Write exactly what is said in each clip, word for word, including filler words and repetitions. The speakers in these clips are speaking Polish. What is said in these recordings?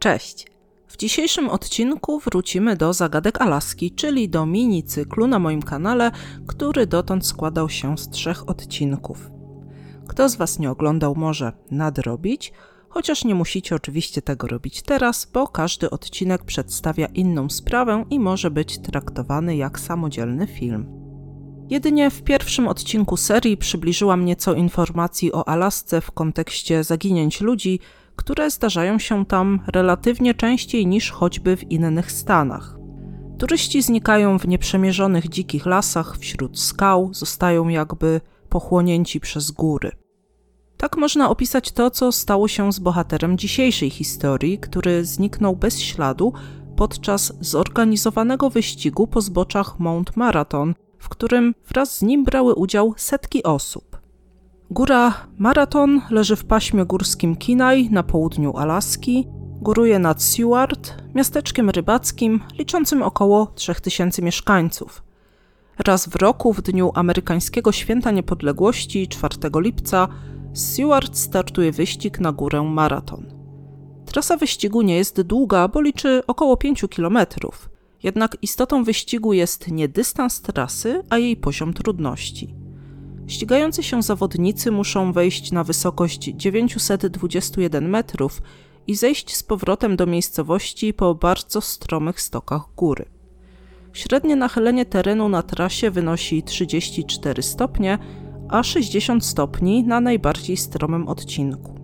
Cześć! W dzisiejszym odcinku wrócimy do zagadek Alaski, czyli do mini-cyklu na moim kanale, który dotąd składał się z trzech odcinków. Kto z Was nie oglądał, może nadrobić, chociaż nie musicie oczywiście tego robić teraz, bo każdy odcinek przedstawia inną sprawę i może być traktowany jak samodzielny film. Jedynie w pierwszym odcinku serii przybliżyłam nieco informacji o Alasce w kontekście zaginięć ludzi, które zdarzają się tam relatywnie częściej niż choćby w innych stanach. Turyści znikają w nieprzemierzonych dzikich lasach, wśród skał, zostają jakby pochłonięci przez góry. Tak można opisać to, co stało się z bohaterem dzisiejszej historii, który zniknął bez śladu podczas zorganizowanego wyścigu po zboczach Mount Marathon, w którym wraz z nim brały udział setki osób. Góra Marathon leży w paśmie górskim Kenai na południu Alaski, góruje nad Seward, miasteczkiem rybackim liczącym około trzech tysięcy mieszkańców. Raz w roku, w dniu amerykańskiego Święta Niepodległości, czwartego lipca, z Seward startuje wyścig na górę Marathon. Trasa wyścigu nie jest długa, bo liczy około pięciu kilometrów. Jednak istotą wyścigu jest nie dystans trasy, a jej poziom trudności. Ścigający się zawodnicy muszą wejść na wysokość dziewięćset dwadzieścia jeden metrów i zejść z powrotem do miejscowości po bardzo stromych stokach góry. Średnie nachylenie terenu na trasie wynosi trzydzieści cztery stopnie, a sześćdziesiąt stopni na najbardziej stromym odcinku.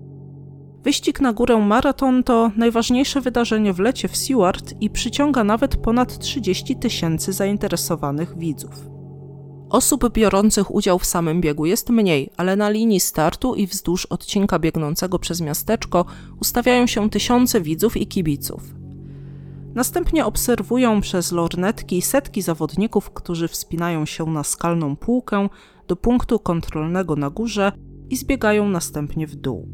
Wyścig na górę Marathon to najważniejsze wydarzenie w lecie w Seward i przyciąga nawet ponad trzydzieści tysięcy zainteresowanych widzów. Osób biorących udział w samym biegu jest mniej, ale na linii startu i wzdłuż odcinka biegnącego przez miasteczko ustawiają się tysiące widzów i kibiców. Następnie obserwują przez lornetki setki zawodników, którzy wspinają się na skalną półkę do punktu kontrolnego na górze i zbiegają następnie w dół.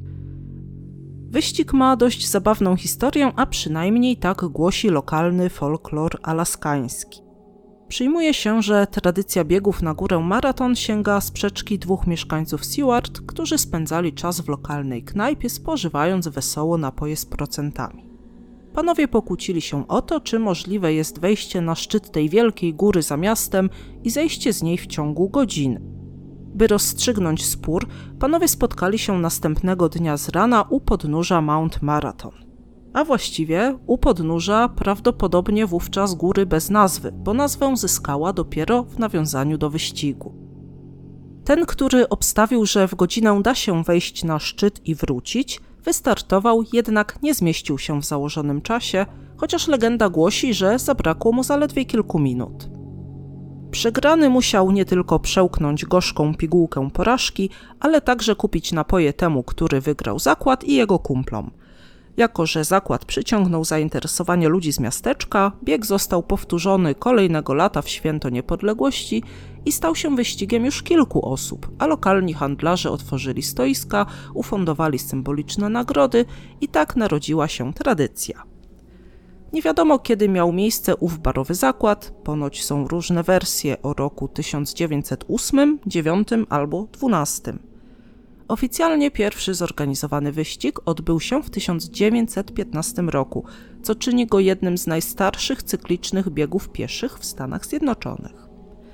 Wyścig ma dość zabawną historię, a przynajmniej tak głosi lokalny folklor alaskański. Przyjmuje się, że tradycja biegów na górę Marathon sięga sprzeczki dwóch mieszkańców Seward, którzy spędzali czas w lokalnej knajpie, spożywając wesoło napoje z procentami. Panowie pokłócili się o to, czy możliwe jest wejście na szczyt tej wielkiej góry za miastem i zejście z niej w ciągu godziny. By rozstrzygnąć spór, panowie spotkali się następnego dnia z rana u podnóża Mount Marathon. A właściwie u podnóża prawdopodobnie wówczas góry bez nazwy, bo nazwę zyskała dopiero w nawiązaniu do wyścigu. Ten, który obstawił, że w godzinę da się wejść na szczyt i wrócić, wystartował, jednak nie zmieścił się w założonym czasie, chociaż legenda głosi, że zabrakło mu zaledwie kilku minut. Przegrany musiał nie tylko przełknąć gorzką pigułkę porażki, ale także kupić napoje temu, który wygrał zakład i jego kumplom. Jako że zakład przyciągnął zainteresowanie ludzi z miasteczka, bieg został powtórzony kolejnego lata w Święto Niepodległości i stał się wyścigiem już kilku osób, a lokalni handlarze otworzyli stoiska, ufundowali symboliczne nagrody i tak narodziła się tradycja. Nie wiadomo, kiedy miał miejsce ów barowy zakład, ponoć są różne wersje o roku tysiąc dziewięćset ósmym, dziewiątym albo dwunastym. Oficjalnie pierwszy zorganizowany wyścig odbył się w tysiąc dziewięćset piętnastym roku, co czyni go jednym z najstarszych cyklicznych biegów pieszych w Stanach Zjednoczonych.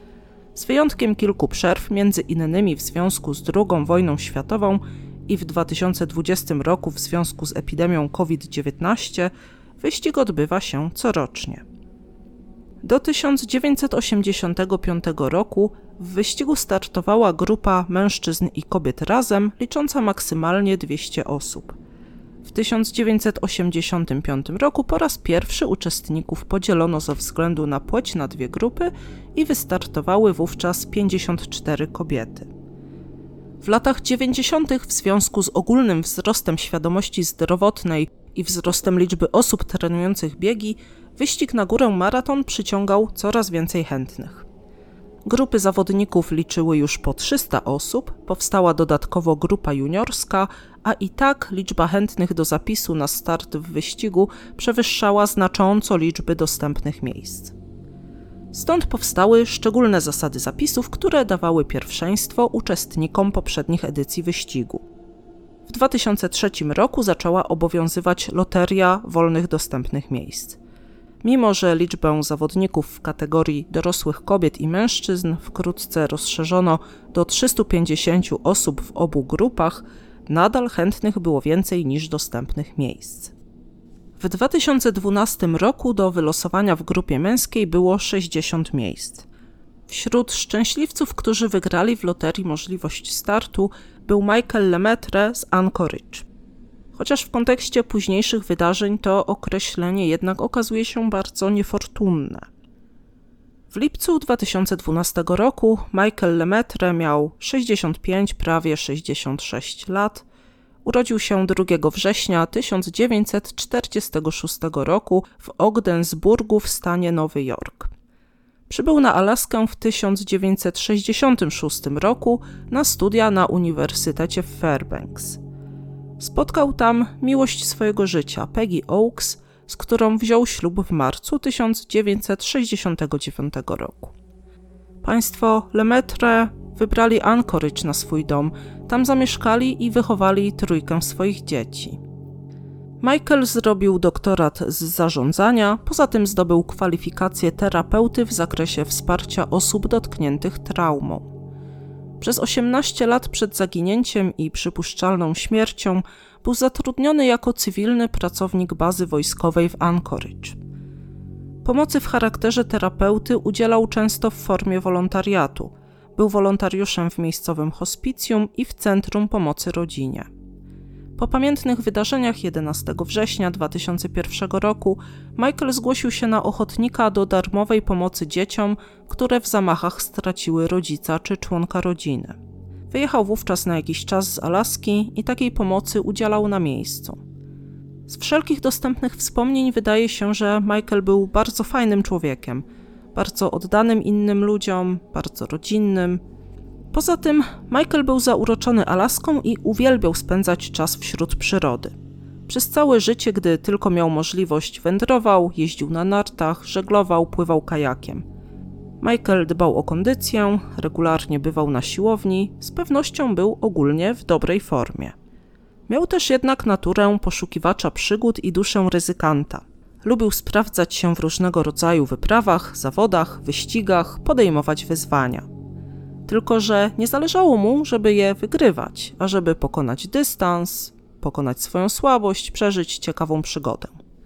Z wyjątkiem kilku przerw, między innymi w związku z drugą wojną światową i w dwa tysiące dwudziestym roku w związku z epidemią COVID dziewiętnaście, wyścig odbywa się corocznie. Do tysiąc dziewięćset osiemdziesiątego piątego roku w wyścigu startowała grupa mężczyzn i kobiet razem, licząca maksymalnie dwieście osób. W tysiąc dziewięćset osiemdziesiątym piątym roku po raz pierwszy uczestników podzielono ze względu na płeć na dwie grupy i wystartowały wówczas pięćdziesiąt cztery kobiety. W latach dziewięćdziesiątych w związku z ogólnym wzrostem świadomości zdrowotnej i wzrostem liczby osób trenujących biegi, wyścig na górę Marathon przyciągał coraz więcej chętnych. Grupy zawodników liczyły już po trzysta osób, powstała dodatkowo grupa juniorska, a i tak liczba chętnych do zapisu na start w wyścigu przewyższała znacząco liczby dostępnych miejsc. Stąd powstały szczególne zasady zapisów, które dawały pierwszeństwo uczestnikom poprzednich edycji wyścigu. W dwa tysiące trzecim roku zaczęła obowiązywać loteria wolnych dostępnych miejsc. Mimo że liczbę zawodników w kategorii dorosłych kobiet i mężczyzn wkrótce rozszerzono do trzystu pięćdziesięciu osób w obu grupach, nadal chętnych było więcej niż dostępnych miejsc. W dwa tysiące dwunastym roku do wylosowania w grupie męskiej było sześćdziesiąt miejsc. Wśród szczęśliwców, którzy wygrali w loterii możliwość startu, był Michael Lemaitre z Anchorage. Chociaż w kontekście późniejszych wydarzeń to określenie jednak okazuje się bardzo niefortunne. W lipcu dwa tysiące dwunastego roku Michael Lemaitre miał sześćdziesiąt pięć, prawie sześćdziesiąt sześć lat. Urodził się drugiego września tysiąc dziewięćset czterdziestego szóstego roku w Ogdensburgu w stanie Nowy Jork. Przybył na Alaskę w tysiąc dziewięćset sześćdziesiątym szóstym roku na studia na Uniwersytecie w Fairbanks. Spotkał tam miłość swojego życia, Peggy Oakes, z którą wziął ślub w marcu tysiąc dziewięćset sześćdziesiątego dziewiątego roku. Państwo Lemaitre wybrali Anchorage na swój dom, tam zamieszkali i wychowali trójkę swoich dzieci. Michael zrobił doktorat z zarządzania, poza tym zdobył kwalifikację terapeuty w zakresie wsparcia osób dotkniętych traumą. Przez osiemnaście lat przed zaginięciem i przypuszczalną śmiercią był zatrudniony jako cywilny pracownik bazy wojskowej w Anchorage. Pomocy w charakterze terapeuty udzielał często w formie wolontariatu. Był wolontariuszem w miejscowym hospicjum i w Centrum Pomocy Rodzinie. Po pamiętnych wydarzeniach jedenastego września dwa tysiące pierwszego roku Michael zgłosił się na ochotnika do darmowej pomocy dzieciom, które w zamachach straciły rodzica czy członka rodziny. Wyjechał wówczas na jakiś czas z Alaski i takiej pomocy udzielał na miejscu. Z wszelkich dostępnych wspomnień wydaje się, że Michael był bardzo fajnym człowiekiem, bardzo oddanym innym ludziom, bardzo rodzinnym. Poza tym Michael był zauroczony Alaską i uwielbiał spędzać czas wśród przyrody. Przez całe życie, gdy tylko miał możliwość, wędrował, jeździł na nartach, żeglował, pływał kajakiem. Michael dbał o kondycję, regularnie bywał na siłowni, z pewnością był ogólnie w dobrej formie. Miał też jednak naturę poszukiwacza przygód i duszę ryzykanta. Lubił sprawdzać się w różnego rodzaju wyprawach, zawodach, wyścigach, podejmować wyzwania. Tylko że nie zależało mu, żeby je wygrywać, a żeby pokonać dystans, pokonać swoją słabość, przeżyć ciekawą przygodę.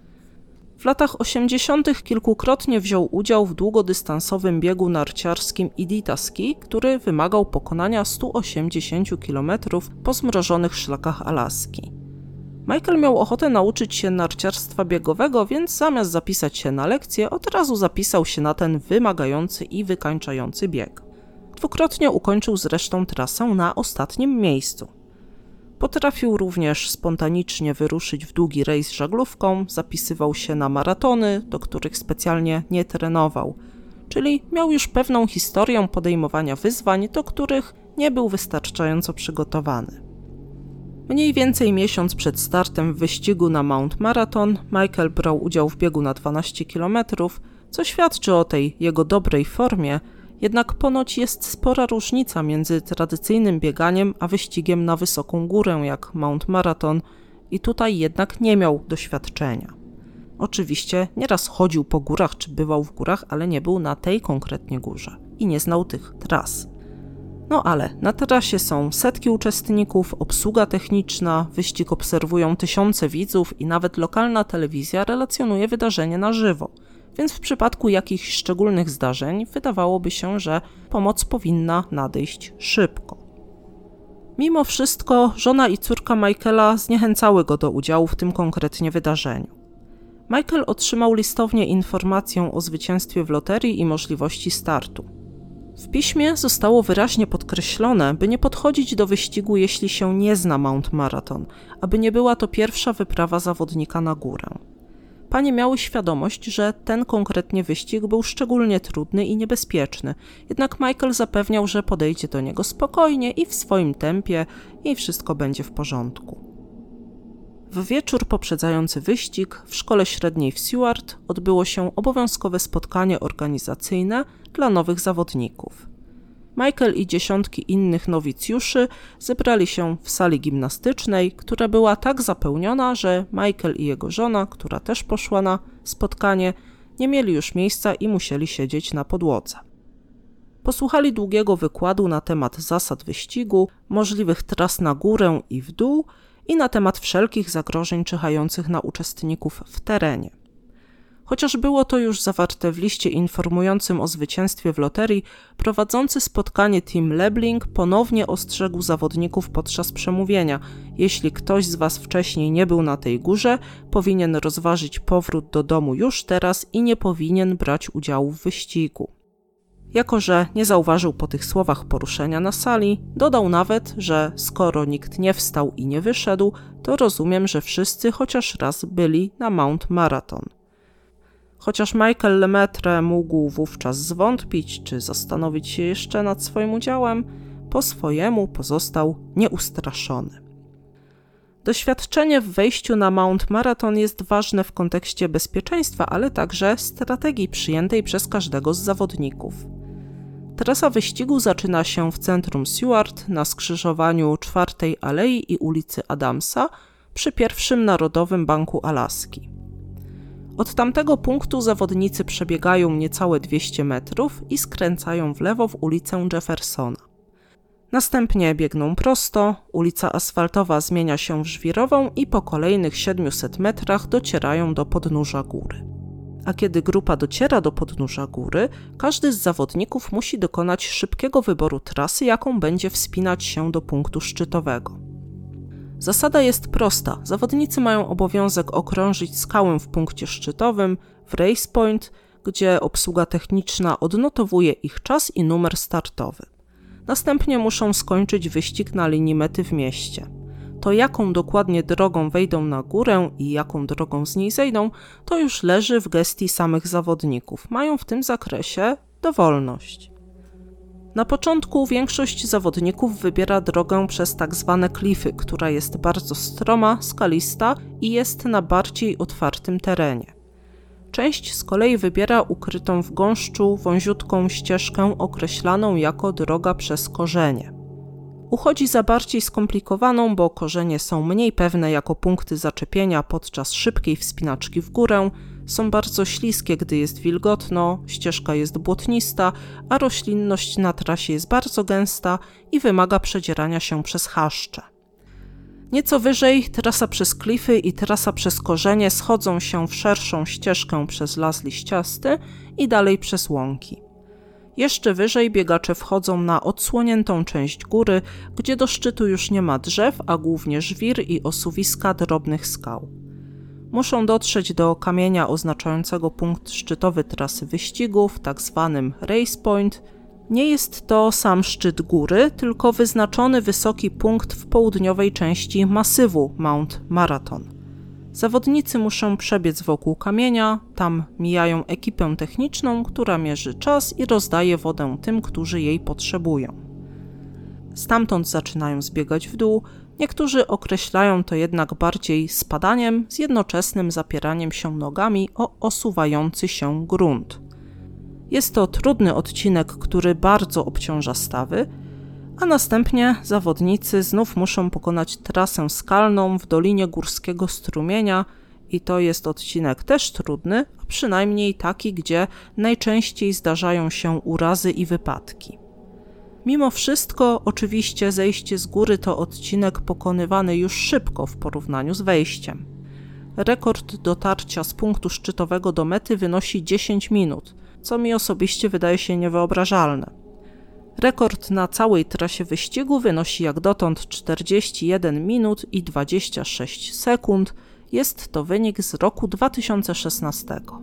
W latach osiemdziesiątych kilkukrotnie wziął udział w długodystansowym biegu narciarskim Idita Ski, który wymagał pokonania stu osiemdziesięciu kilometrów po zmrożonych szlakach Alaski. Michael miał ochotę nauczyć się narciarstwa biegowego, więc zamiast zapisać się na lekcję, od razu zapisał się na ten wymagający i wykańczający bieg. Dwukrotnie ukończył zresztą trasę na ostatnim miejscu. Potrafił również spontanicznie wyruszyć w długi rejs żaglówką, zapisywał się na maratony, do których specjalnie nie trenował, czyli miał już pewną historię podejmowania wyzwań, do których nie był wystarczająco przygotowany. Mniej więcej miesiąc przed startem w wyścigu na Mount Marathon Michael brał udział w biegu na dwanaście kilometrów, co świadczy o tej jego dobrej formie, jednak ponoć jest spora różnica między tradycyjnym bieganiem a wyścigiem na wysoką górę jak Mount Marathon i tutaj jednak nie miał doświadczenia. Oczywiście nieraz chodził po górach czy bywał w górach, ale nie był na tej konkretnie górze i nie znał tych tras. No ale na trasie są setki uczestników, obsługa techniczna, wyścig obserwują tysiące widzów i nawet lokalna telewizja relacjonuje wydarzenie na żywo. Więc w przypadku jakichś szczególnych zdarzeń wydawałoby się, że pomoc powinna nadejść szybko. Mimo wszystko żona i córka Michaela zniechęcały go do udziału w tym konkretnie wydarzeniu. Michael otrzymał listownie informację o zwycięstwie w loterii i możliwości startu. W piśmie zostało wyraźnie podkreślone, by nie podchodzić do wyścigu, jeśli się nie zna Mount Marathon, aby nie była to pierwsza wyprawa zawodnika na górę. Panie miały świadomość, że ten konkretnie wyścig był szczególnie trudny i niebezpieczny, jednak Michael zapewniał, że podejdzie do niego spokojnie i w swoim tempie i wszystko będzie w porządku. W wieczór poprzedzający wyścig w szkole średniej w Seward odbyło się obowiązkowe spotkanie organizacyjne dla nowych zawodników. Michael i dziesiątki innych nowicjuszy zebrali się w sali gimnastycznej, która była tak zapełniona, że Michael i jego żona, która też poszła na spotkanie, nie mieli już miejsca i musieli siedzieć na podłodze. Posłuchali długiego wykładu na temat zasad wyścigu, możliwych tras na górę i w dół i na temat wszelkich zagrożeń czyhających na uczestników w terenie. Chociaż było to już zawarte w liście informującym o zwycięstwie w loterii, prowadzący spotkanie Tim Lebling ponownie ostrzegł zawodników podczas przemówienia: jeśli ktoś z was wcześniej nie był na tej górze, powinien rozważyć powrót do domu już teraz i nie powinien brać udziału w wyścigu. Jako że nie zauważył po tych słowach poruszenia na sali, dodał nawet, że skoro nikt nie wstał i nie wyszedł, to rozumiem, że wszyscy chociaż raz byli na Mount Marathon. Chociaż Michael Lemaitre mógł wówczas zwątpić czy zastanowić się jeszcze nad swoim udziałem, po swojemu pozostał nieustraszony. Doświadczenie w wejściu na Mount Marathon jest ważne w kontekście bezpieczeństwa, ale także strategii przyjętej przez każdego z zawodników. Trasa wyścigu zaczyna się w centrum Seward na skrzyżowaniu czwartej Alei i ulicy Adamsa przy pierwszym Narodowym Banku Alaski. Od tamtego punktu zawodnicy przebiegają niecałe dwieście metrów i skręcają w lewo w ulicę Jeffersona. Następnie biegną prosto, ulica asfaltowa zmienia się w żwirową i po kolejnych siedmiuset metrach docierają do podnóża góry. A kiedy grupa dociera do podnóża góry, każdy z zawodników musi dokonać szybkiego wyboru trasy, jaką będzie wspinać się do punktu szczytowego. Zasada jest prosta. Zawodnicy mają obowiązek okrążyć skałę w punkcie szczytowym, w race point, gdzie obsługa techniczna odnotowuje ich czas i numer startowy. Następnie muszą skończyć wyścig na linii mety w mieście. To jaką dokładnie drogą wejdą na górę i jaką drogą z niej zejdą, to już leży w gestii samych zawodników. Mają w tym zakresie dowolność. Na początku większość zawodników wybiera drogę przez tak zwane klify, która jest bardzo stroma, skalista i jest na bardziej otwartym terenie. Część z kolei wybiera ukrytą w gąszczu wąziutką ścieżkę określaną jako droga przez korzenie. Uchodzi za bardziej skomplikowaną, bo korzenie są mniej pewne jako punkty zaczepienia podczas szybkiej wspinaczki w górę, są bardzo śliskie, gdy jest wilgotno, ścieżka jest błotnista, a roślinność na trasie jest bardzo gęsta i wymaga przedzierania się przez chaszcze. Nieco wyżej trasa przez klify i trasa przez korzenie schodzą się w szerszą ścieżkę przez las liściasty i dalej przez łąki. Jeszcze wyżej biegacze wchodzą na odsłoniętą część góry, gdzie do szczytu już nie ma drzew, a głównie żwir i osuwiska drobnych skał. Muszą dotrzeć do kamienia oznaczającego punkt szczytowy trasy wyścigów, tak zwanym race point. Nie jest to sam szczyt góry, tylko wyznaczony wysoki punkt w południowej części masywu Mount Marathon. Zawodnicy muszą przebiec wokół kamienia, tam mijają ekipę techniczną, która mierzy czas i rozdaje wodę tym, którzy jej potrzebują. Stamtąd zaczynają zbiegać w dół, niektórzy określają to jednak bardziej spadaniem z jednoczesnym zapieraniem się nogami o osuwający się grunt. Jest to trudny odcinek, który bardzo obciąża stawy, a następnie zawodnicy znów muszą pokonać trasę skalną w dolinie górskiego strumienia i to jest odcinek też trudny, a przynajmniej taki, gdzie najczęściej zdarzają się urazy i wypadki. Mimo wszystko, oczywiście zejście z góry to odcinek pokonywany już szybko w porównaniu z wejściem. Rekord dotarcia z punktu szczytowego do mety wynosi dziesięć minut, co mi osobiście wydaje się niewyobrażalne. Rekord na całej trasie wyścigu wynosi jak dotąd czterdzieści jeden minut i dwadzieścia sześć sekund. Jest to wynik z roku dwa tysiące szesnastego.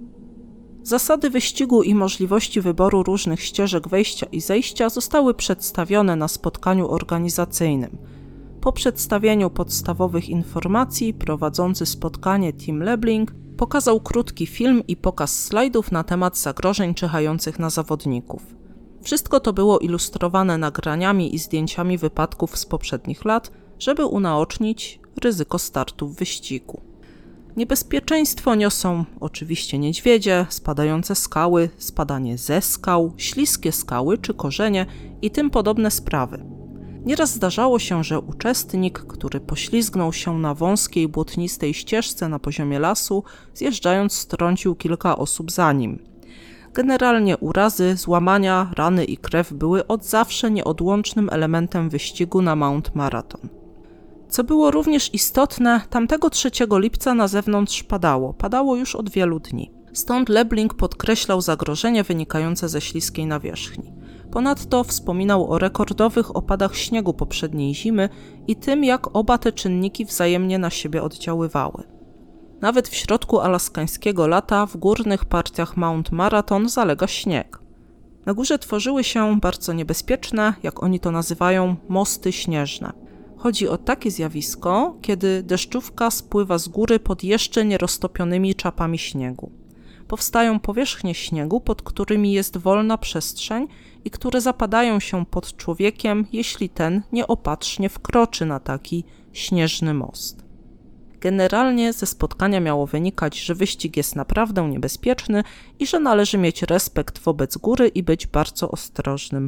Zasady wyścigu i możliwości wyboru różnych ścieżek wejścia i zejścia zostały przedstawione na spotkaniu organizacyjnym. Po przedstawieniu podstawowych informacji prowadzący spotkanie Tim Lebling pokazał krótki film i pokaz slajdów na temat zagrożeń czyhających na zawodników. Wszystko to było ilustrowane nagraniami i zdjęciami wypadków z poprzednich lat, żeby unaocznić ryzyko startu w wyścigu. Niebezpieczeństwo niosą oczywiście niedźwiedzie, spadające skały, spadanie ze skał, śliskie skały czy korzenie i tym podobne sprawy. Nieraz zdarzało się, że uczestnik, który poślizgnął się na wąskiej, błotnistej ścieżce na poziomie lasu, zjeżdżając strącił kilka osób za nim. Generalnie urazy, złamania, rany i krew były od zawsze nieodłącznym elementem wyścigu na Mount Marathon. Co było również istotne, tamtego trzeciego lipca na zewnątrz padało, padało już od wielu dni. Stąd Lebling podkreślał zagrożenie wynikające ze śliskiej nawierzchni. Ponadto wspominał o rekordowych opadach śniegu poprzedniej zimy i tym, jak oba te czynniki wzajemnie na siebie oddziaływały. Nawet w środku alaskańskiego lata w górnych partiach Mount Marathon zalega śnieg. Na górze tworzyły się bardzo niebezpieczne, jak oni to nazywają, mosty śnieżne. Chodzi o takie zjawisko, kiedy deszczówka spływa z góry pod jeszcze nieroztopionymi czapami śniegu. Powstają powierzchnie śniegu, pod którymi jest wolna przestrzeń i które zapadają się pod człowiekiem, jeśli ten nieopatrznie wkroczy na taki śnieżny most. Generalnie ze spotkania miało wynikać, że wyścig jest naprawdę niebezpieczny i że należy mieć respekt wobec góry i być bardzo ostrożnym.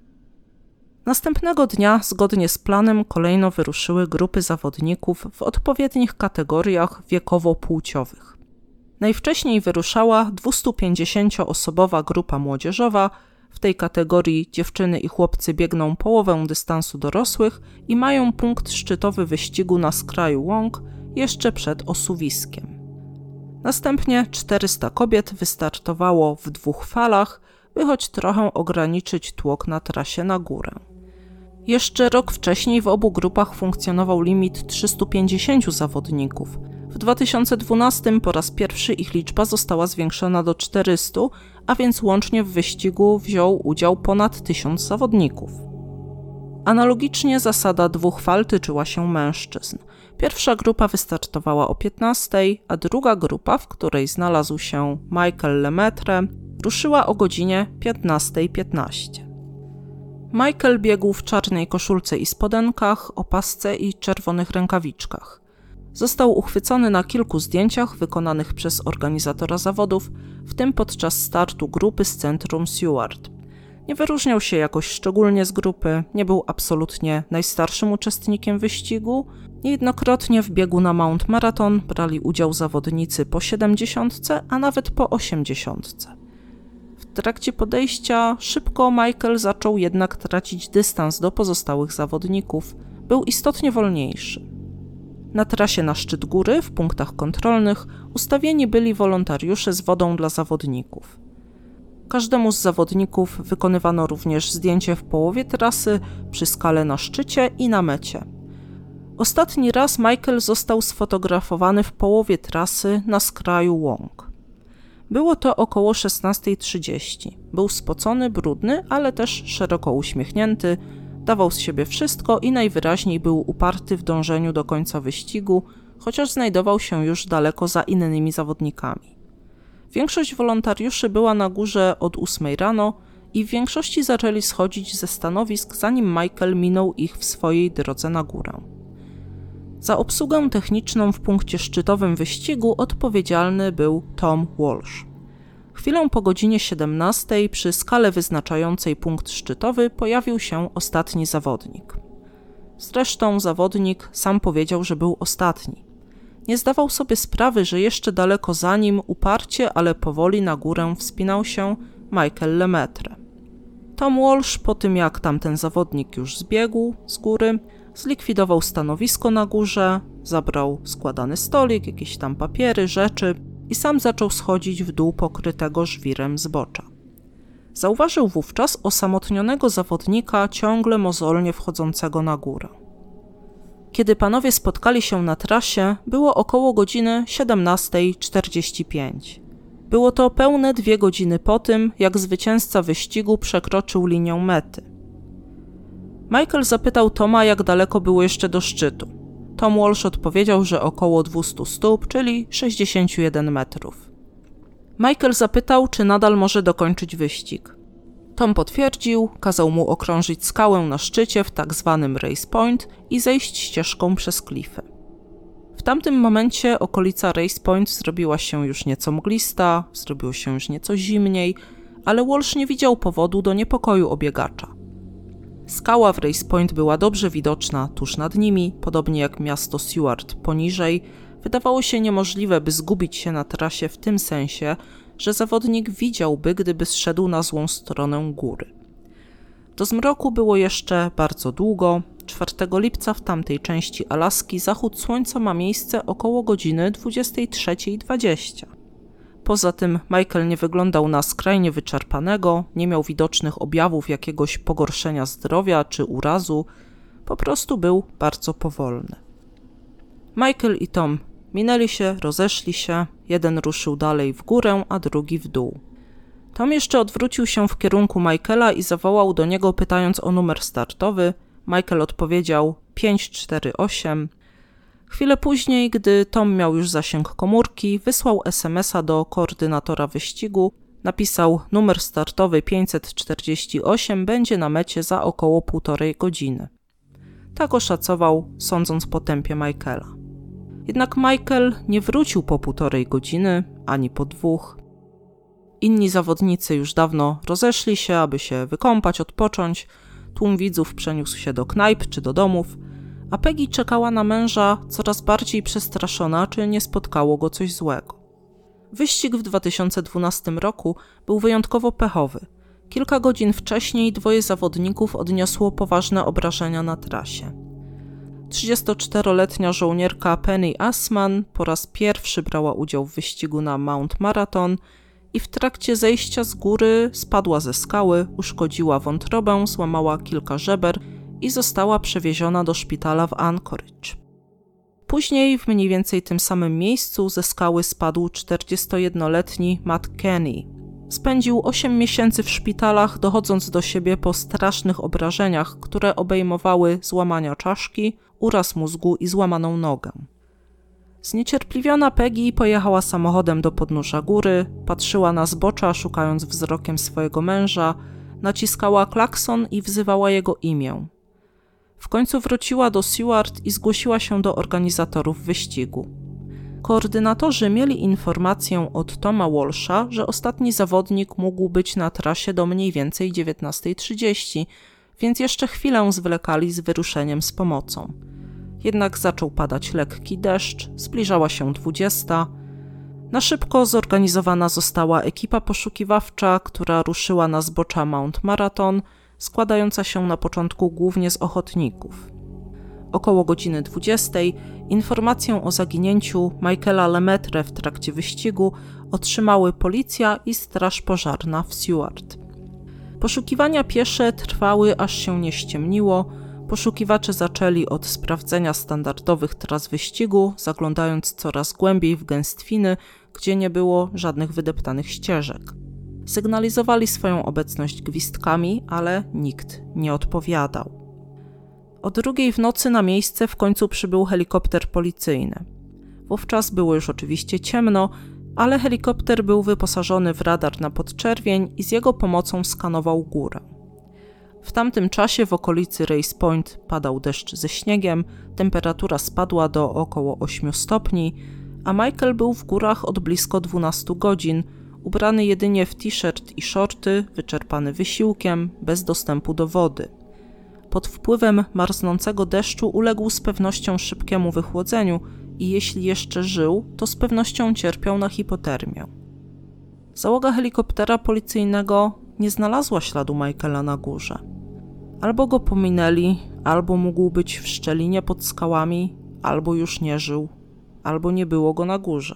Następnego dnia, zgodnie z planem, kolejno wyruszyły grupy zawodników w odpowiednich kategoriach wiekowo-płciowych. Najwcześniej wyruszała dwustupięćdziesięcioosobowa grupa młodzieżowa. W tej kategorii dziewczyny i chłopcy biegną połowę dystansu dorosłych i mają punkt szczytowy wyścigu na skraju łąk jeszcze przed osuwiskiem. Następnie czterysta kobiet wystartowało w dwóch falach, by choć trochę ograniczyć tłok na trasie na górę. Jeszcze rok wcześniej w obu grupach funkcjonował limit trzystu pięćdziesięciu zawodników. W dwa tysiące dwunastym po raz pierwszy ich liczba została zwiększona do czterystu, a więc łącznie w wyścigu wziął udział ponad tysiąc zawodników. Analogicznie zasada dwóch fal tyczyła się mężczyzn. Pierwsza grupa wystartowała o piętnastej, a druga grupa, w której znalazł się Michael Lemaitre, ruszyła o godzinie piętnasta piętnaście. Michael biegł w czarnej koszulce i spodenkach, opasce i czerwonych rękawiczkach. Został uchwycony na kilku zdjęciach wykonanych przez organizatora zawodów, w tym podczas startu grupy z centrum Seward. Nie wyróżniał się jakoś szczególnie z grupy, nie był absolutnie najstarszym uczestnikiem wyścigu. Niejednokrotnie w biegu na Mount Marathon brali udział zawodnicy po siedemdziesiątce, a nawet po osiemdziesiątce. W trakcie podejścia szybko Michael zaczął jednak tracić dystans do pozostałych zawodników. Był istotnie wolniejszy. Na trasie na szczyt góry, w punktach kontrolnych, ustawieni byli wolontariusze z wodą dla zawodników. Każdemu z zawodników wykonywano również zdjęcie w połowie trasy, przy skale na szczycie i na mecie. Ostatni raz Michael został sfotografowany w połowie trasy na skraju łąk. Było to około szesnasta trzydzieści. Był spocony, brudny, ale też szeroko uśmiechnięty, dawał z siebie wszystko i najwyraźniej był uparty w dążeniu do końca wyścigu, chociaż znajdował się już daleko za innymi zawodnikami. Większość wolontariuszy była na górze od ósmej rano i w większości zaczęli schodzić ze stanowisk, zanim Michael minął ich w swojej drodze na górę. Za obsługę techniczną w punkcie szczytowym wyścigu odpowiedzialny był Tom Walsh. Chwilę po godzinie siedemnastej przy skale wyznaczającej punkt szczytowy pojawił się ostatni zawodnik. Zresztą zawodnik sam powiedział, że był ostatni. Nie zdawał sobie sprawy, że jeszcze daleko za nim uparcie, ale powoli na górę wspinał się Michael Lemaitre. Tom Walsh po tym, jak tamten zawodnik już zbiegł z góry, zlikwidował stanowisko na górze, zabrał składany stolik, jakieś tam papiery, rzeczy i sam zaczął schodzić w dół pokrytego żwirem zbocza. Zauważył wówczas osamotnionego zawodnika ciągle mozolnie wchodzącego na górę. Kiedy panowie spotkali się na trasie, było około godziny siedemnasta czterdzieści pięć. Było to pełne dwie godziny po tym, jak zwycięzca wyścigu przekroczył linię mety. Michael zapytał Toma, jak daleko było jeszcze do szczytu. Tom Walsh odpowiedział, że około dwieście stóp, czyli sześćdziesiąt jeden metrów. Michael zapytał, czy nadal może dokończyć wyścig. Tom potwierdził, kazał mu okrążyć skałę na szczycie w tak zwanym race point i zejść ścieżką przez klify. W tamtym momencie okolica Race Point zrobiła się już nieco mglista, zrobiło się już nieco zimniej, ale Walsh nie widział powodu do niepokoju o biegacza. Skała w Race Point była dobrze widoczna tuż nad nimi, podobnie jak miasto Seward poniżej. Wydawało się niemożliwe, by zgubić się na trasie w tym sensie, że zawodnik widziałby, gdyby zszedł na złą stronę góry. Do zmroku było jeszcze bardzo długo. czwartego lipca w tamtej części Alaski zachód słońca ma miejsce około godziny dwudziestej trzeciej dwadzieścia. Poza tym Michael nie wyglądał na skrajnie wyczerpanego, nie miał widocznych objawów jakiegoś pogorszenia zdrowia czy urazu, po prostu był bardzo powolny. Michael i Tom minęli się, rozeszli się, jeden ruszył dalej w górę, a drugi w dół. Tom jeszcze odwrócił się w kierunku Michaela i zawołał do niego, pytając o numer startowy. Michael odpowiedział pięć cztery osiem. Chwilę później, gdy Tom miał już zasięg komórki, wysłał es em es a do koordynatora wyścigu, napisał numer startowy pięćset czterdzieści osiem będzie na mecie za około półtorej godziny. Tak oszacował, sądząc po tempie Michaela. Jednak Michael nie wrócił po półtorej godziny, ani po dwóch. Inni zawodnicy już dawno rozeszli się, aby się wykąpać, odpocząć. Tłum widzów przeniósł się do knajp czy do domów, a Peggy czekała na męża coraz bardziej przestraszona, czy nie spotkało go coś złego. Wyścig w dwa tysiące dwunastym roku był wyjątkowo pechowy. Kilka godzin wcześniej dwoje zawodników odniosło poważne obrażenia na trasie. trzydziestoczteroletnia żołnierka Penny Assman po raz pierwszy brała udział w wyścigu na Mount Marathon i w trakcie zejścia z góry spadła ze skały, uszkodziła wątrobę, złamała kilka żeber i została przewieziona do szpitala w Anchorage. Później w mniej więcej tym samym miejscu ze skały spadł czterdziestojednoletni Matt Kenny. Spędził osiem miesięcy w szpitalach, dochodząc do siebie po strasznych obrażeniach, które obejmowały złamania czaszki, uraz mózgu i złamaną nogę. Zniecierpliwiona Peggy pojechała samochodem do podnóża góry, patrzyła na zbocza, szukając wzrokiem swojego męża, naciskała klakson i wzywała jego imię. W końcu wróciła do Seward i zgłosiła się do organizatorów wyścigu. Koordynatorzy mieli informację od Toma Walsha, że ostatni zawodnik mógł być na trasie do mniej więcej dziewiętnastej trzydzieści, więc jeszcze chwilę zwlekali z wyruszeniem z pomocą. Jednak zaczął padać lekki deszcz, zbliżała się dwudziesta. Na szybko zorganizowana została ekipa poszukiwawcza, która ruszyła na zbocza Mount Marathon, składająca się na początku głównie z ochotników. Około godziny dwudziestej informację o zaginięciu Michaela Lemaitre w trakcie wyścigu otrzymały policja i straż pożarna w Seward. Poszukiwania piesze trwały, aż się nie ściemniło. Poszukiwacze zaczęli od sprawdzenia standardowych tras wyścigu, zaglądając coraz głębiej w gęstwiny, gdzie nie było żadnych wydeptanych ścieżek. Sygnalizowali swoją obecność gwizdkami, ale nikt nie odpowiadał. O drugiej w nocy na miejsce w końcu przybył helikopter policyjny. Wówczas było już oczywiście ciemno, ale helikopter był wyposażony w radar na podczerwień i z jego pomocą skanował górę. W tamtym czasie w okolicy Race Point padał deszcz ze śniegiem, temperatura spadła do około ośmiu stopni, a Michael był w górach od blisko dwunastu godzin, ubrany jedynie w t-shirt i shorty, wyczerpany wysiłkiem, bez dostępu do wody. Pod wpływem marznącego deszczu uległ z pewnością szybkiemu wychłodzeniu i jeśli jeszcze żył, to z pewnością cierpiał na hipotermię. Załoga helikoptera policyjnego nie znalazła śladu Michaela na górze. Albo go pominęli, albo mógł być w szczelinie pod skałami, albo już nie żył, albo nie było go na górze.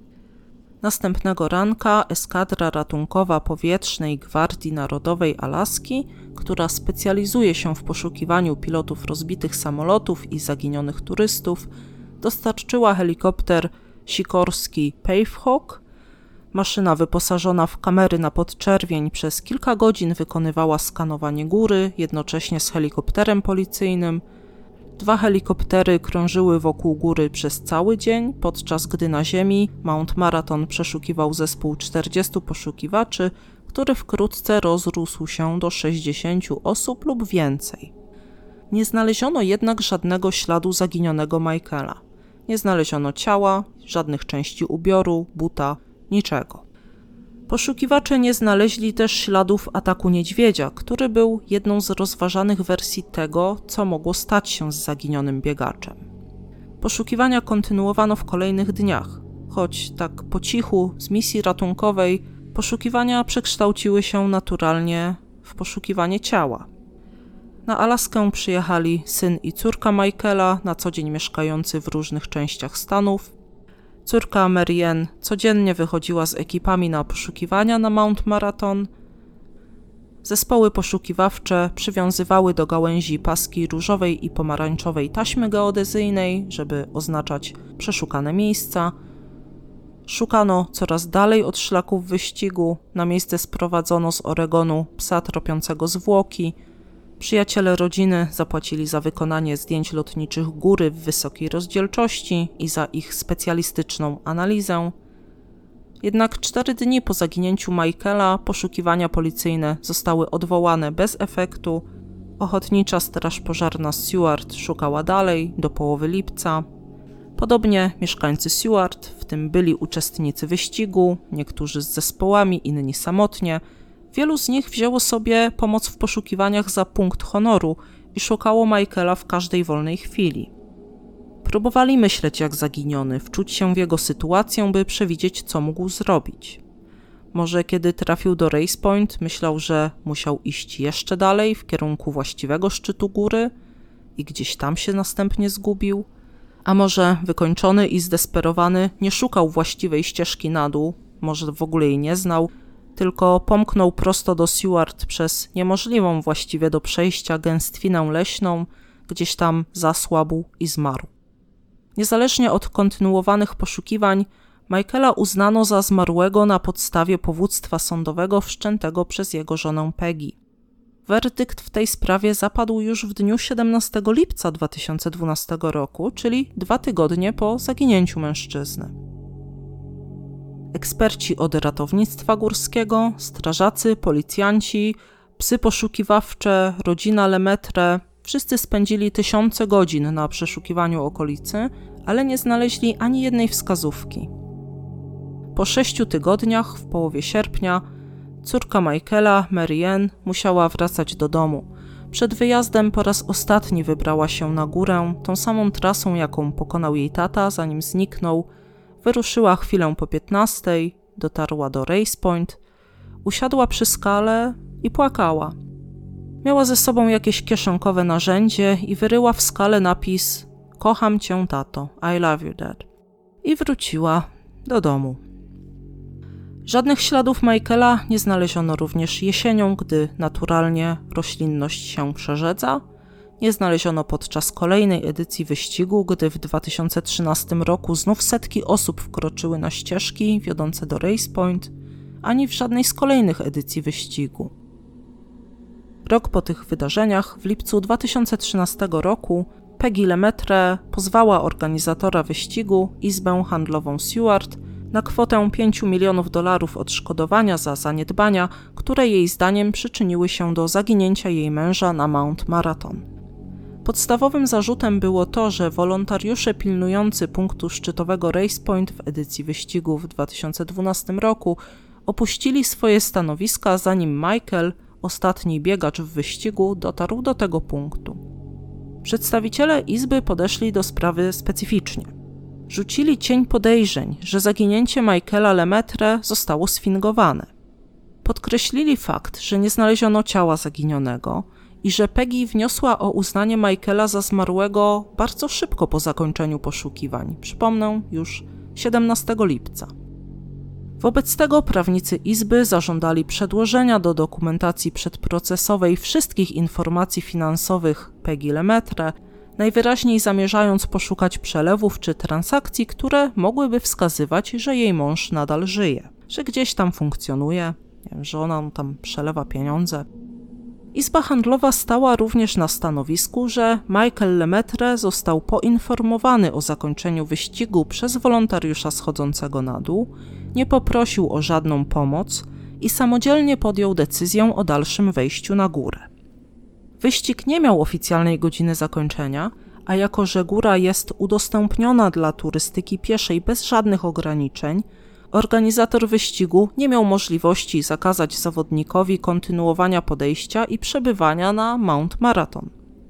Następnego ranka eskadra ratunkowa Powietrznej Gwardii Narodowej Alaski, która specjalizuje się w poszukiwaniu pilotów rozbitych samolotów i zaginionych turystów, dostarczyła helikopter sikorski Pavehawk. Maszyna wyposażona w kamery na podczerwień przez kilka godzin wykonywała skanowanie góry, jednocześnie z helikopterem policyjnym. Dwa helikoptery krążyły wokół góry przez cały dzień, podczas gdy na ziemi Mount Marathon przeszukiwał zespół czterdziestu poszukiwaczy, który wkrótce rozrósł się do sześćdziesięciu osób lub więcej. Nie znaleziono jednak żadnego śladu zaginionego Michaela. Nie znaleziono ciała, żadnych części ubioru, buta, niczego. Poszukiwacze nie znaleźli też śladów ataku niedźwiedzia, który był jedną z rozważanych wersji tego, co mogło stać się z zaginionym biegaczem. Poszukiwania kontynuowano w kolejnych dniach, choć tak po cichu z misji ratunkowej poszukiwania przekształciły się naturalnie w poszukiwanie ciała. Na Alaskę przyjechali syn i córka Michaela, na co dzień mieszkający w różnych częściach Stanów. Córka Mary Ann codziennie wychodziła z ekipami na poszukiwania na Mount Marathon. Zespoły poszukiwawcze przywiązywały do gałęzi paski różowej i pomarańczowej taśmy geodezyjnej, żeby oznaczać przeszukane miejsca. Szukano coraz dalej od szlaków wyścigu. Na miejsce sprowadzono z Oregonu psa tropiącego zwłoki. Przyjaciele rodziny zapłacili za wykonanie zdjęć lotniczych góry w wysokiej rozdzielczości i za ich specjalistyczną analizę. Jednak cztery dni po zaginięciu Michaela poszukiwania policyjne zostały odwołane bez efektu. Ochotnicza straż pożarna Seward szukała dalej do połowy lipca. Podobnie mieszkańcy Seward, w tym byli uczestnicy wyścigu, niektórzy z zespołami, inni samotnie. Wielu z nich wzięło sobie pomoc w poszukiwaniach za punkt honoru i szukało Michaela w każdej wolnej chwili. Próbowali myśleć jak zaginiony, wczuć się w jego sytuację, by przewidzieć, co mógł zrobić. Może kiedy trafił do Race Point, myślał, że musiał iść jeszcze dalej w kierunku właściwego szczytu góry i gdzieś tam się następnie zgubił. A może wykończony i zdesperowany nie szukał właściwej ścieżki na dół, może w ogóle jej nie znał, tylko pomknął prosto do Seward przez niemożliwą właściwie do przejścia gęstwinę leśną, gdzieś tam zasłabł i zmarł. Niezależnie od kontynuowanych poszukiwań, Michaela uznano za zmarłego na podstawie powództwa sądowego wszczętego przez jego żonę Peggy. Werdykt w tej sprawie zapadł już w dniu siedemnastego lipca dwa tysiące dwunastego roku, czyli dwa tygodnie po zaginięciu mężczyzny. Eksperci od ratownictwa górskiego, strażacy, policjanci, psy poszukiwawcze, rodzina Lemaitre, wszyscy spędzili tysiące godzin na przeszukiwaniu okolicy, ale nie znaleźli ani jednej wskazówki. Po sześciu tygodniach, w połowie sierpnia, córka Michaela, Mary Ann, musiała wracać do domu. Przed wyjazdem po raz ostatni wybrała się na górę, tą samą trasą, jaką pokonał jej tata, zanim zniknął. Wyruszyła chwilę po piętnastej, dotarła do Race Point, usiadła przy skale i płakała. Miała ze sobą jakieś kieszonkowe narzędzie i wyryła w skale napis „Kocham cię, tato, I love you, dad” i wróciła do domu. Żadnych śladów Michaela nie znaleziono również jesienią, gdy naturalnie roślinność się przerzedza. Nie znaleziono podczas kolejnej edycji wyścigu, gdy w dwa tysiące trzynastym roku znów setki osób wkroczyły na ścieżki wiodące do Race Point, ani w żadnej z kolejnych edycji wyścigu. Rok po tych wydarzeniach, w lipcu dwa tysiące trzynastego roku, Peggy Lemaitre pozwała organizatora wyścigu, Izbę Handlową Seward, na kwotę pięć milionów dolarów odszkodowania za zaniedbania, które jej zdaniem przyczyniły się do zaginięcia jej męża na Mount Marathon. Podstawowym zarzutem było to, że wolontariusze pilnujący punktu szczytowego Race Point w edycji wyścigu w dwa tysiące dwunastym roku opuścili swoje stanowiska, zanim Michael, ostatni biegacz w wyścigu, dotarł do tego punktu. Przedstawiciele Izby podeszli do sprawy specyficznie. Rzucili cień podejrzeń, że zaginięcie Michaela Lemaitre zostało sfingowane. Podkreślili fakt, że nie znaleziono ciała zaginionego i że Peggy wniosła o uznanie Michaela za zmarłego bardzo szybko po zakończeniu poszukiwań, przypomnę, już siedemnastego lipca. Wobec tego prawnicy Izby zażądali przedłożenia do dokumentacji przedprocesowej wszystkich informacji finansowych Peggy Lemaitre, najwyraźniej zamierzając poszukać przelewów czy transakcji, które mogłyby wskazywać, że jej mąż nadal żyje, że gdzieś tam funkcjonuje, nie wiem, że ona tam przelewa pieniądze. Izba Handlowa stała również na stanowisku, że Michael Lemaitre został poinformowany o zakończeniu wyścigu przez wolontariusza schodzącego na dół, nie poprosił o żadną pomoc i samodzielnie podjął decyzję o dalszym wejściu na górę. Wyścig nie miał oficjalnej godziny zakończenia, a jako że góra jest udostępniona dla turystyki pieszej bez żadnych ograniczeń, organizator wyścigu nie miał możliwości zakazać zawodnikowi kontynuowania podejścia i przebywania na Mount Marathon.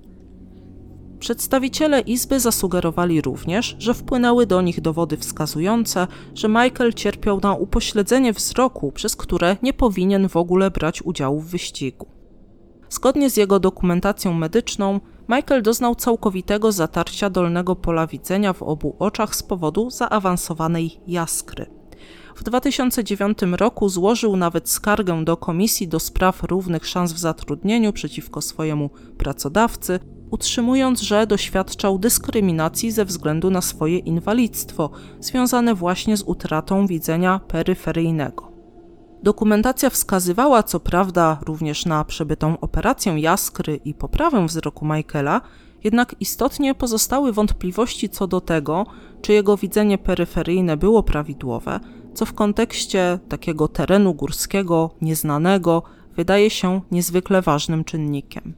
Przedstawiciele Izby zasugerowali również, że wpłynęły do nich dowody wskazujące, że Michael cierpiał na upośledzenie wzroku, przez które nie powinien w ogóle brać udziału w wyścigu. Zgodnie z jego dokumentacją medyczną, Michael doznał całkowitego zatarcia dolnego pola widzenia w obu oczach z powodu zaawansowanej jaskry. W dwa tysiące dziewiątym roku złożył nawet skargę do Komisji do Spraw Równych Szans w Zatrudnieniu przeciwko swojemu pracodawcy, utrzymując, że doświadczał dyskryminacji ze względu na swoje inwalidztwo, związane właśnie z utratą widzenia peryferyjnego. Dokumentacja wskazywała co prawda również na przebytą operację jaskry i poprawę wzroku Michaela, jednak istotnie pozostały wątpliwości co do tego, czy jego widzenie peryferyjne było prawidłowe, co w kontekście takiego terenu górskiego, nieznanego, wydaje się niezwykle ważnym czynnikiem.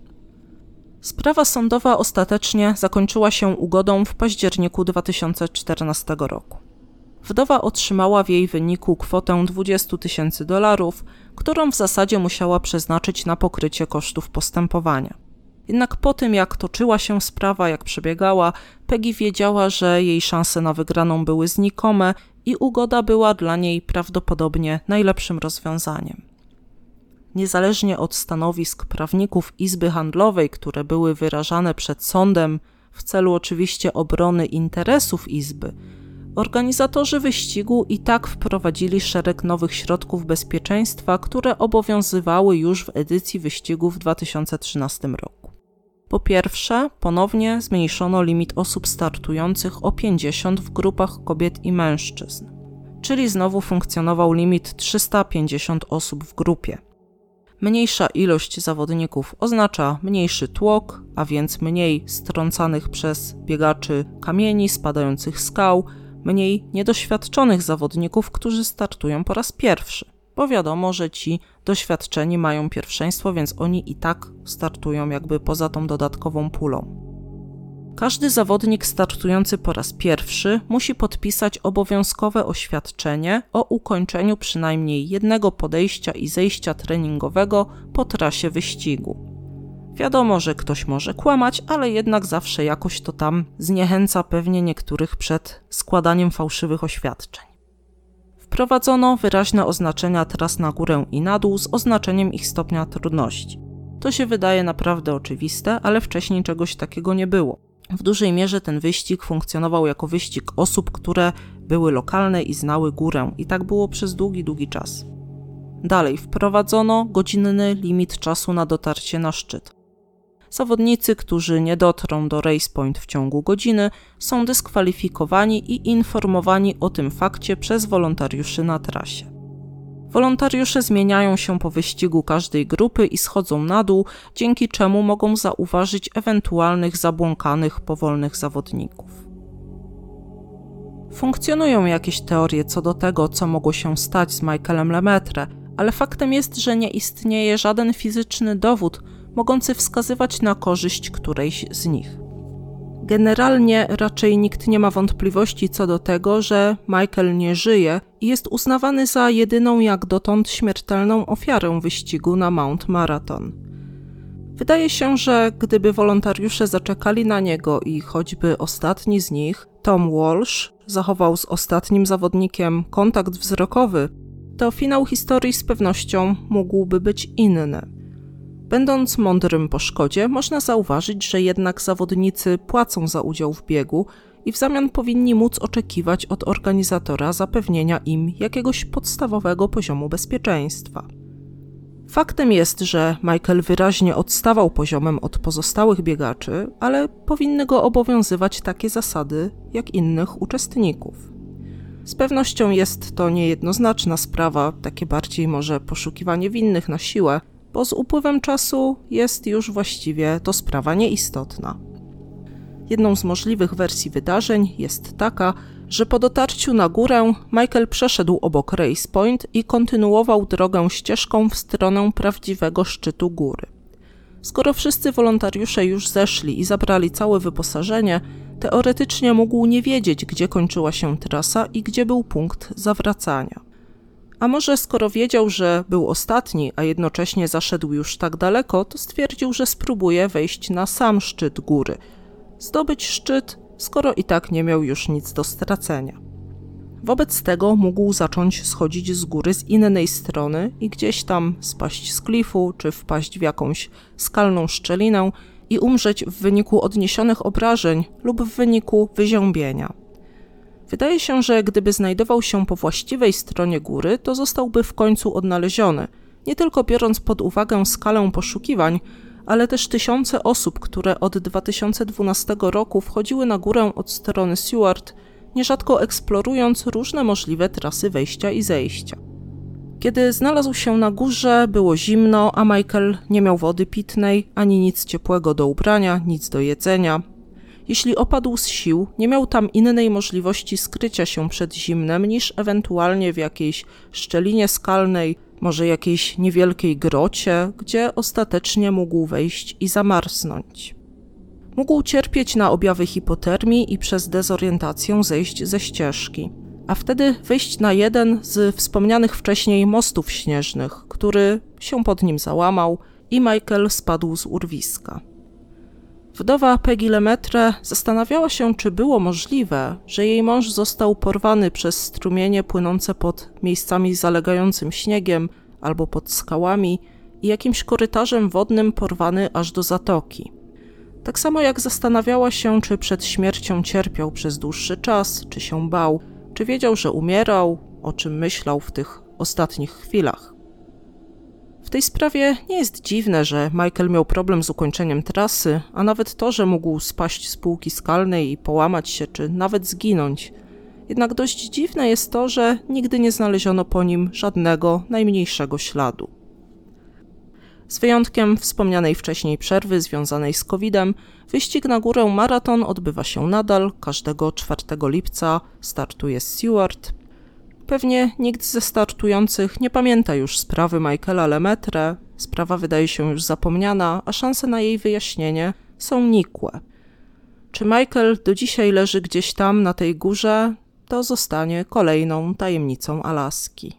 Sprawa sądowa ostatecznie zakończyła się ugodą w październiku dwa tysiące czternastego roku. Wdowa otrzymała w jej wyniku kwotę dwadzieścia tysięcy dolarów, którą w zasadzie musiała przeznaczyć na pokrycie kosztów postępowania. Jednak po tym, jak toczyła się sprawa, jak przebiegała, Peggy wiedziała, że jej szanse na wygraną były znikome i ugoda była dla niej prawdopodobnie najlepszym rozwiązaniem. Niezależnie od stanowisk prawników Izby Handlowej, które były wyrażane przed sądem w celu oczywiście obrony interesów Izby, organizatorzy wyścigu i tak wprowadzili szereg nowych środków bezpieczeństwa, które obowiązywały już w edycji wyścigu w dwa tysiące trzynastym roku. Po pierwsze, ponownie zmniejszono limit osób startujących o pięćdziesiąt w grupach kobiet i mężczyzn, czyli znowu funkcjonował limit trzysta pięćdziesiąt osób w grupie. Mniejsza ilość zawodników oznacza mniejszy tłok, a więc mniej strącanych przez biegaczy kamieni, spadających skał, mniej niedoświadczonych zawodników, którzy startują po raz pierwszy, bo wiadomo, że ci doświadczeni mają pierwszeństwo, więc oni i tak startują jakby poza tą dodatkową pulą. Każdy zawodnik startujący po raz pierwszy musi podpisać obowiązkowe oświadczenie o ukończeniu przynajmniej jednego podejścia i zejścia treningowego po trasie wyścigu. Wiadomo, że ktoś może kłamać, ale jednak zawsze jakoś to tam zniechęca pewnie niektórych przed składaniem fałszywych oświadczeń. Wprowadzono wyraźne oznaczenia tras na górę i na dół z oznaczeniem ich stopnia trudności. To się wydaje naprawdę oczywiste, ale wcześniej czegoś takiego nie było. W dużej mierze ten wyścig funkcjonował jako wyścig osób, które były lokalne i znały górę i tak było przez długi, długi czas. Dalej wprowadzono godzinny limit czasu na dotarcie na szczyt. Zawodnicy, którzy nie dotrą do race point w ciągu godziny, są dyskwalifikowani i informowani o tym fakcie przez wolontariuszy na trasie. Wolontariusze zmieniają się po wyścigu każdej grupy i schodzą na dół, dzięki czemu mogą zauważyć ewentualnych zabłąkanych, powolnych zawodników. Funkcjonują jakieś teorie co do tego, co mogło się stać z Michaelem Lemaitre, ale faktem jest, że nie istnieje żaden fizyczny dowód mogący wskazywać na korzyść którejś z nich. Generalnie raczej nikt nie ma wątpliwości co do tego, że Michael nie żyje i jest uznawany za jedyną jak dotąd śmiertelną ofiarę wyścigu na Mount Marathon. Wydaje się, że gdyby wolontariusze zaczekali na niego i choćby ostatni z nich, Tom Walsh, zachował z ostatnim zawodnikiem kontakt wzrokowy, to finał historii z pewnością mógłby być inny. Będąc mądrym po szkodzie, można zauważyć, że jednak zawodnicy płacą za udział w biegu i w zamian powinni móc oczekiwać od organizatora zapewnienia im jakiegoś podstawowego poziomu bezpieczeństwa. Faktem jest, że Michael wyraźnie odstawał poziomem od pozostałych biegaczy, ale powinny go obowiązywać takie zasady jak innych uczestników. Z pewnością jest to niejednoznaczna sprawa, takie bardziej może poszukiwanie winnych na siłę, bo z upływem czasu jest już właściwie to sprawa nieistotna. Jedną z możliwych wersji wydarzeń jest taka, że po dotarciu na górę Michael przeszedł obok race point i kontynuował drogę ścieżką w stronę prawdziwego szczytu góry. Skoro wszyscy wolontariusze już zeszli i zabrali całe wyposażenie, teoretycznie mógł nie wiedzieć, gdzie kończyła się trasa i gdzie był punkt zawracania. A może skoro wiedział, że był ostatni, a jednocześnie zaszedł już tak daleko, to stwierdził, że spróbuje wejść na sam szczyt góry. Zdobyć szczyt, skoro i tak nie miał już nic do stracenia. Wobec tego mógł zacząć schodzić z góry z innej strony i gdzieś tam spaść z klifu, czy wpaść w jakąś skalną szczelinę i umrzeć w wyniku odniesionych obrażeń lub w wyniku wyziębienia. Wydaje się, że gdyby znajdował się po właściwej stronie góry, to zostałby w końcu odnaleziony, nie tylko biorąc pod uwagę skalę poszukiwań, ale też tysiące osób, które od dwa tysiące dwunastego roku wchodziły na górę od strony Seward, nierzadko eksplorując różne możliwe trasy wejścia i zejścia. Kiedy znalazł się na górze, było zimno, a Michael nie miał wody pitnej, ani nic ciepłego do ubrania, nic do jedzenia. Jeśli opadł z sił, nie miał tam innej możliwości skrycia się przed zimnem niż ewentualnie w jakiejś szczelinie skalnej, może jakiejś niewielkiej grocie, gdzie ostatecznie mógł wejść i zamarznąć. Mógł cierpieć na objawy hipotermii i przez dezorientację zejść ze ścieżki, a wtedy wyjść na jeden z wspomnianych wcześniej mostów śnieżnych, który się pod nim załamał i Michael spadł z urwiska. Wdowa Peggy Lemaitre zastanawiała się, czy było możliwe, że jej mąż został porwany przez strumienie płynące pod miejscami zalegającym śniegiem albo pod skałami i jakimś korytarzem wodnym porwany aż do zatoki. Tak samo jak zastanawiała się, czy przed śmiercią cierpiał przez dłuższy czas, czy się bał, czy wiedział, że umierał, o czym myślał w tych ostatnich chwilach. W tej sprawie nie jest dziwne, że Michael miał problem z ukończeniem trasy, a nawet to, że mógł spaść z półki skalnej i połamać się, czy nawet zginąć. Jednak dość dziwne jest to, że nigdy nie znaleziono po nim żadnego, najmniejszego śladu. Z wyjątkiem wspomnianej wcześniej przerwy związanej z kowidem, wyścig na górę maraton odbywa się nadal, każdego czwartego lipca startuje Seward. Pewnie nikt ze startujących nie pamięta już sprawy Michaela Lemaitre, sprawa wydaje się już zapomniana, a szanse na jej wyjaśnienie są nikłe. Czy Michael do dzisiaj leży gdzieś tam na tej górze, to zostanie kolejną tajemnicą Alaski.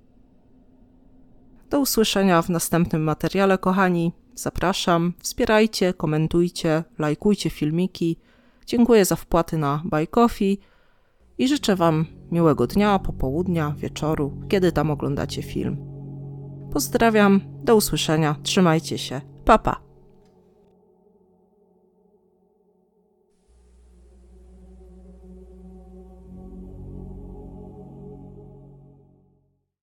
Do usłyszenia w następnym materiale, kochani. Zapraszam, wspierajcie, komentujcie, lajkujcie filmiki. Dziękuję za wpłaty na Buy Coffee i życzę Wam miłego dnia, popołudnia, wieczoru, kiedy tam oglądacie film. Pozdrawiam, do usłyszenia, trzymajcie się, pa pa!